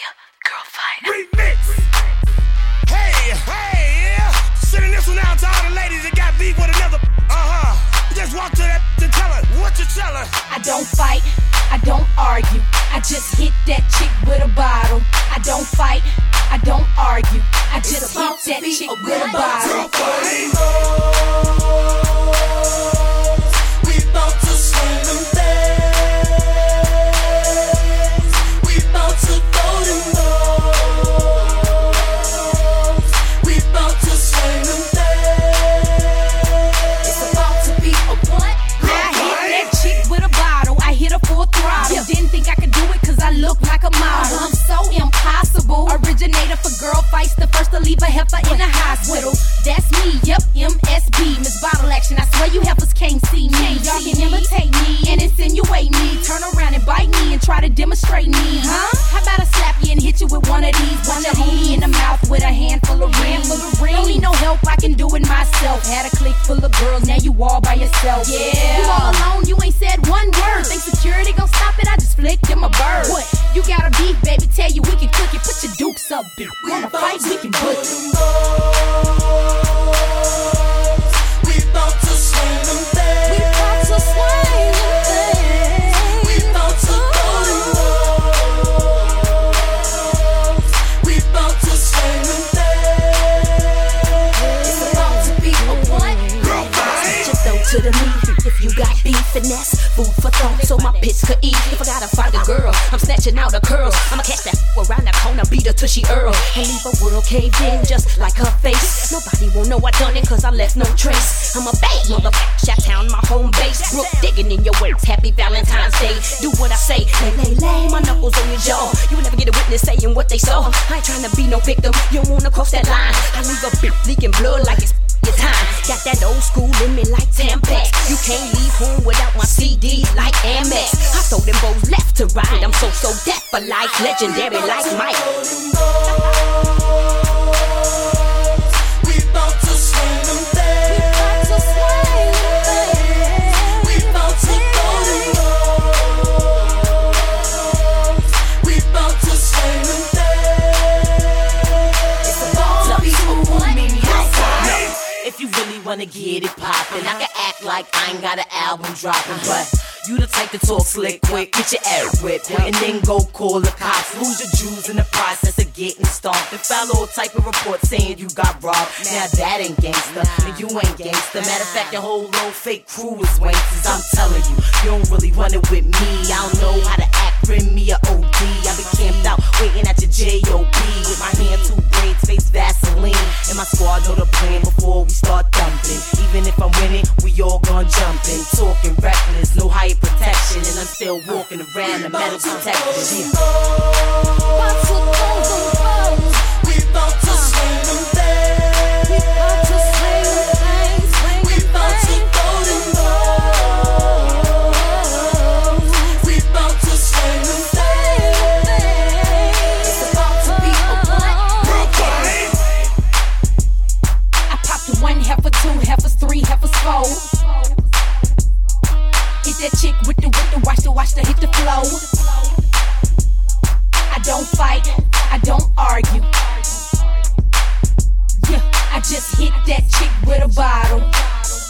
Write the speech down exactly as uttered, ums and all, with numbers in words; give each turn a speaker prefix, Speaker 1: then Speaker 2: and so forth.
Speaker 1: Mafia, Girl Fighter.
Speaker 2: Remix. Hey, hey, yeah. Sending this one out to all the ladies that got beef with another. Uh-huh. Just walk to that and tell her what you tell her.
Speaker 3: I don't fight, I don't argue. I just hit that chick with a bottle. I don't fight, I don't argue. I just hit that chick with a bottle.
Speaker 4: We bout to swing them things. We bout to throw them balls. We bout to swing them things.
Speaker 3: It's about to be a what? I hit that chick with a bottle. I hit her full throttle. Didn't think I could do it cause I look like a model. I'm so impossible. Originator for girl fights, the first to leave a heifer in the hospital. That's me, yep, M S B, Miss Bottle Action. I swear you heifers can't see me. Y'all can imitate me and insinuate me. Turn around and bite me and try to demonstrate me, huh? How about I slap you and hit you with one of these? One your homie in the mouth with a handful of rings. Don't need no help, I can do it myself. Had a clique full of girls, now you all by yourself. Yeah, you all alone, you ain't said one word. Think security gon' stop it? I just flicked him a bird. What? You got a beef, baby? Tell you we can cook it. Put your dukes up, bitch. Wanna fight? We can book it.
Speaker 4: We bout to swing them things.
Speaker 3: We bout to swing them things.
Speaker 4: We bout to throw them balls. We bout to swing them things.
Speaker 3: It's about to be a what?
Speaker 1: Switch your throat to the meat. If you got beef, finesse, food for thought, so my pits could eat. If I gotta fight a girl, I'm snatching out the curls. I'ma catch that around the corner, beat her till she earl, and leave her world caved in just like her face. Nobody won't know I done it cause I left no trace. I'm a bad motherfucker, Chi-Town, my home base. Brook digging in your words, happy Valentine's Day. Do what I say, lay, lay, lay, my knuckles on your jaw. You will never get a witness saying what they saw. I ain't trying to be no victim, you don't wanna cross that line. I leave a bitch leaking blood like it's your time. Got that old school in me like Tampax. You can't leave home without my C D like Amex. I throw them bows left to right. I'm so so deaf for life, legendary like Mike.
Speaker 4: We bout to swing them things. We bout to throw them balls. We bout to swing them things.
Speaker 3: It's about to be a what?
Speaker 5: If you really wanna get it poppin', I can act like I ain't got an album dropping, but you the type to talk slick quick, get your ass whipped, and then go call the cops. Lose your Jews in the process of getting stomped, and file all type of report saying you got robbed. Now that ain't gangsta, and you ain't gangsta. Matter of fact, your whole little fake crew is wanksters. I'm telling you, you don't really run it with me. I don't know how to act, bring me a O D. I been camped out, waiting at your J O B with my hand two braids, face Vaseline, and my squad know the plan before we start dumping. Even if I'm winning, we all gon' jump in. Talking reckless, no higher protection, and I'm still walking around the metal detector.
Speaker 4: We bout to swing them things. We bout to swing them things. We bout to throw them balls. We bout to swing them things.
Speaker 3: It's about to be a what? I popped one heifer, two heifers, three heifers, four. Hit that chick with the with the watch the watch the hit the flow. I don't fight, I don't argue. Yeah, I just hit that chick with a bottle.